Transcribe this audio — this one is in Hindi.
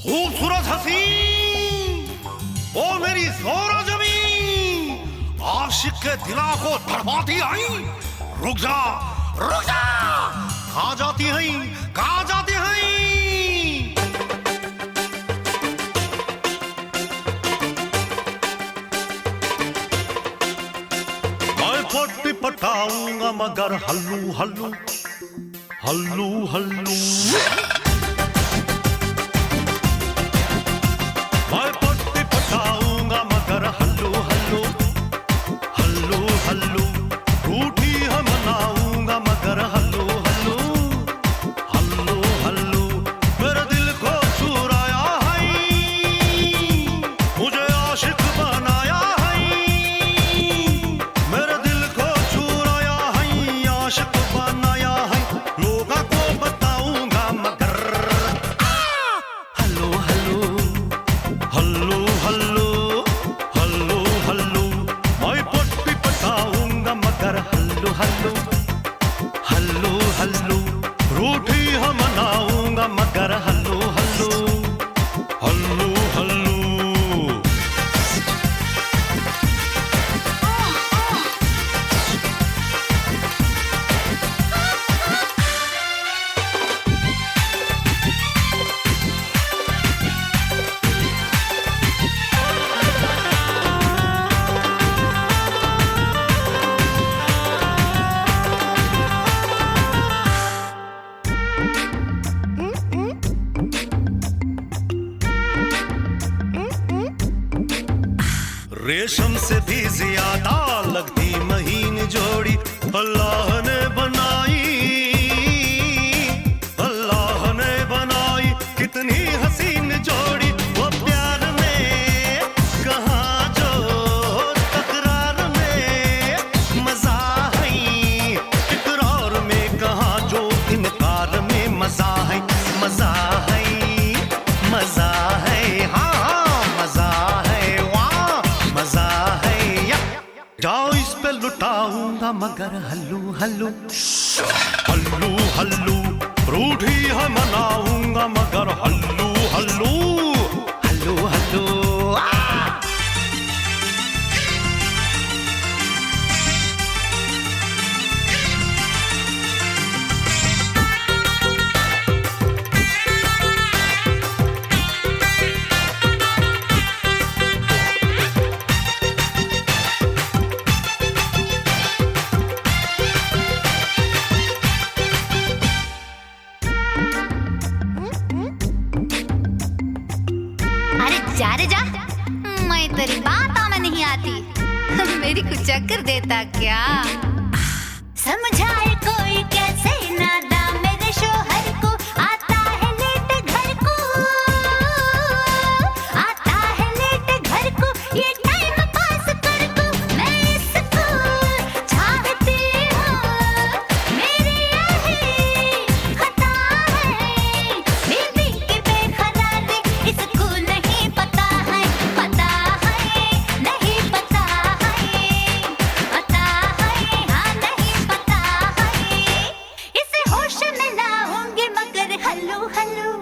खूबसूरत हसी, ओ मेरी ज़ोरा जमी, आशिक के दिला को तड़पाती आई। रुक जा, रुक जा, कहाँ जाती है, कहाँ जाती है? मैं पट्टी पटाऊंगा मगर हल्लू हल्लू हल्लू हल्लू। मैं पट्टी पटाऊंगा मगर हल्लू हल्लू हल्लू हल्लू। रूठी है मनाऊंगा मगर हल्लू हल्लू हल्लू हल्लू। मेरे दिल को चुराया है, मुझे आशिक बनाया है। मेरे दिल को चुराया है, आशिक बनाया है। लोगों को बताऊंगा मगर हल्लू हल्लू हल्लू हल्लू हल्लू हल्लू। मैं पट्टी पटाऊंगा मगर हल्लू हल्लू हल्लू हल्लू। रूठी है मनाऊंगा मगर हल्लू हल्लू हल्लू हल्लू। रेशम से भी ज्यादा लगती महीन जोड़ी अल्लाह ने बनाई, अल्लाह ने बनाई। कितनी हसीन जोड़ी, वो प्यार में कहाँ जो तकरार में मजा है, इकरार में कहाँ जो इनकार में मजा है। मजा है, मजा है, हाँ मजा है, मजा है। जाओ इस पे लुटाऊंगा मगर हल्लू हल्लू हल्लू हल्लू। रूठी है मनाऊंगा मगर हल्लू हल्लू हल्लू हल्लू। जा रे जा, मैं तेरी बात में नहीं आती। मेरी कुछ चक्कर देता क्या? समझाए कोई कैसे नादा मेरे शोहर को। आता है लेट घर को, आता है लेट घर को। ये टाइम पास कर को मैं इसको चाहती हूँ। मेरी यही खता है, बीवी की बेखरारी इसको नहीं पता है। पता है नहीं पता है, पता है हाँ नहीं पता है। इसे होश में ना होंगे मगर हल्लू हल्लू